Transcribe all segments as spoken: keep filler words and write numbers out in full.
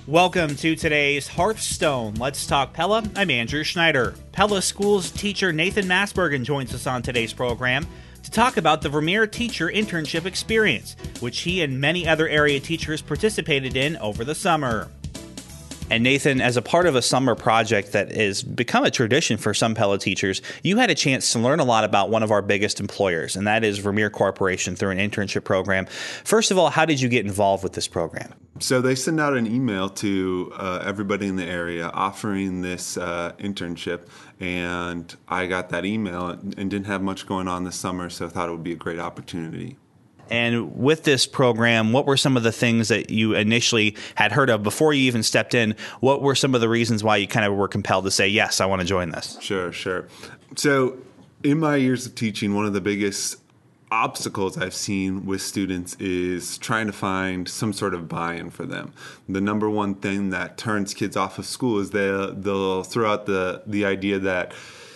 Welcome to today's Hearthstone. Let's talk Pella. I'm Andrew Schneider. Pella Schools teacher Nathan Masbergen joins us on today's program to talk about the Vermeer Teacher Internship Experience, which he and many other area teachers participated in over the summer. And Nathan, as a part of a summer project that has become a tradition for some Pella teachers, you had a chance to learn a lot about one of our biggest employers, and that is Vermeer Corporation through an internship program. First of all, how did you get involved with this program? So they send out an email to uh, everybody in the area offering this uh, internship, and I got that email and didn't have much going on this summer, so I thought it would be a great opportunity. And with this program, what were some of the things that you initially had heard of before you even stepped in? What were some of the reasons why you kind of were compelled to say, yes, I want to join this? Sure, sure. So in my years of teaching, one of the biggest obstacles I've seen with students is trying to find some sort of buy-in for them. The number one thing that turns kids off of school is they'll, they'll throw out the, the idea that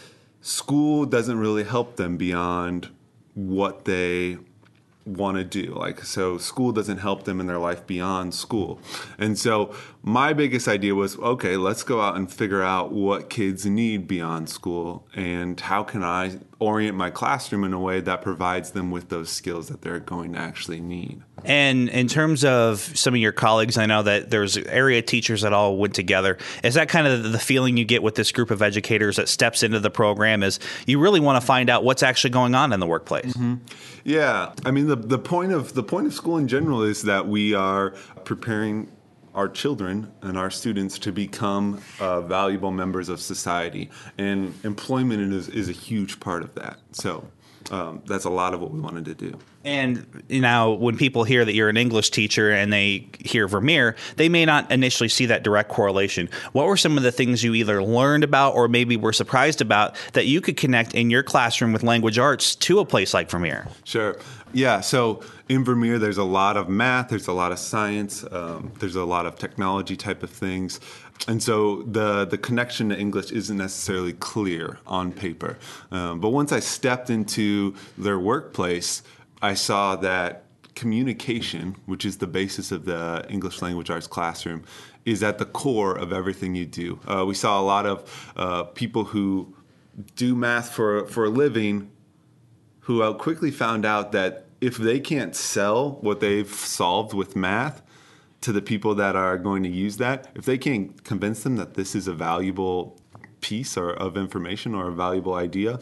school doesn't really help them beyond what they want to do. Like, so school doesn't help them in their life beyond school. And so my biggest idea was, okay, let's go out and figure out what kids need beyond school and how can I orient my classroom in a way that provides them with those skills that they're going to actually need. And in terms of some of your colleagues, I know that there's area teachers that all went together. Is that kind of the feeling you get with this group of educators that steps into the program, is you really want to find out what's actually going on in the workplace? Mm-hmm. Yeah. I mean, the, the point of the point of school in general is that we are preparing our children and our students to become uh, valuable members of society. And employment is, is a huge part of that. So um, that's a lot of what we wanted to do. And you know, when people hear that you're an English teacher and they hear Vermeer, they may not initially see that direct correlation. What were some of the things you either learned about or maybe were surprised about that you could connect in your classroom with language arts to a place like Vermeer? Sure. Yeah. So in Vermeer, there's a lot of math, there's a lot of science, um, there's a lot of technology type of things. And so the, the connection to English isn't necessarily clear on paper. Um, but once I stepped into their workplace, I saw that communication, which is the basis of the English language arts classroom, is at the core of everything you do. Uh, we saw a lot of uh, people who do math for, for a living who quickly found out that if they can't sell what they've solved with math to the people that are going to use that, if they can't convince them that this is a valuable piece or of information or a valuable idea,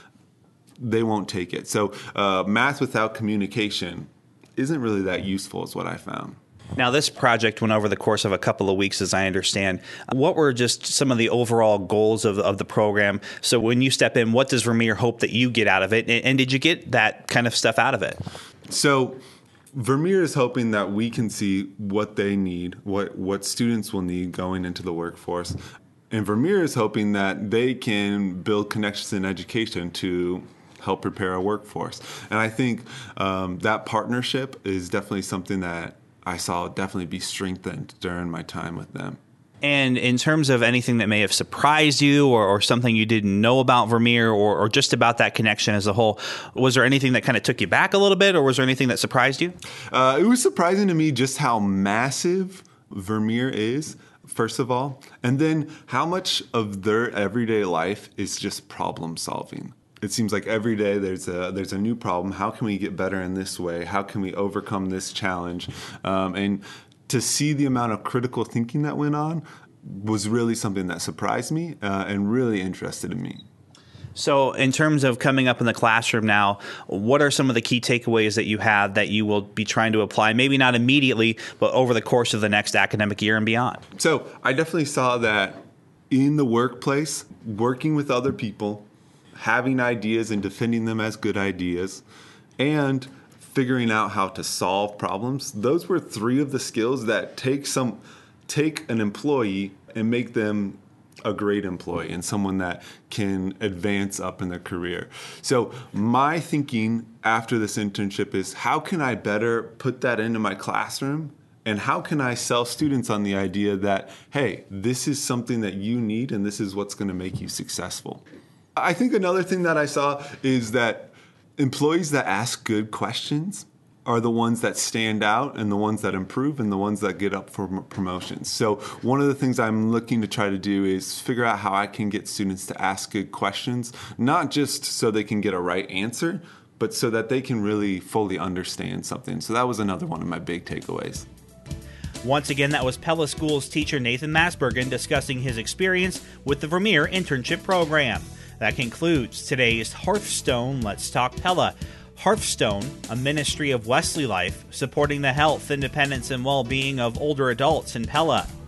they won't take it. So uh, math without communication isn't really that useful is what I found. Now, this project went over the course of a couple of weeks, as I understand. What were just some of the overall goals of, of the program? So when you step in, what does Vermeer hope that you get out of it? And, and did you get that kind of stuff out of it? So Vermeer is hoping that we can see what they need, what, what students will need going into the workforce. And Vermeer is hoping that they can build connections in education to help prepare a workforce. And I think um, that partnership is definitely something that I saw definitely be strengthened during my time with them. And in terms of anything that may have surprised you or, or something you didn't know about Vermeer or, or just about that connection as a whole, was there anything that kind of took you back a little bit, or was there anything that surprised you? Uh, it was surprising to me just how massive Vermeer is, first of all, and then how much of their everyday life is just problem solving. It seems like every day there's a there's a new problem. How can we get better in this way? How can we overcome this challenge? Um, and to see the amount of critical thinking that went on was really something that surprised me uh, and really interested in me. So in terms of coming up in the classroom now, what are some of the key takeaways that you have that you will be trying to apply, maybe not immediately, but over the course of the next academic year and beyond? So I definitely saw that in the workplace, working with other people, having ideas and defending them as good ideas, and figuring out how to solve problems. Those were three of the skills that take some take an employee and make them a great employee and someone that can advance up in their career. So my thinking after this internship is, how can I better put that into my classroom? And how can I sell students on the idea that, hey, this is something that you need and this is what's going to make you successful? I think another thing that I saw is that employees that ask good questions are the ones that stand out and the ones that improve and the ones that get up for promotions. So one of the things I'm looking to try to do is figure out how I can get students to ask good questions, not just so they can get a right answer, but so that they can really fully understand something. So that was another one of my big takeaways. Once again, that was Pella Schools teacher Nathan Masbergen discussing his experience with the Vermeer Internship Program. That concludes today's Hearthstone Let's Talk Pella. Hearthstone, a ministry of Wesley Life, supporting the health, independence, and well-being of older adults in Pella.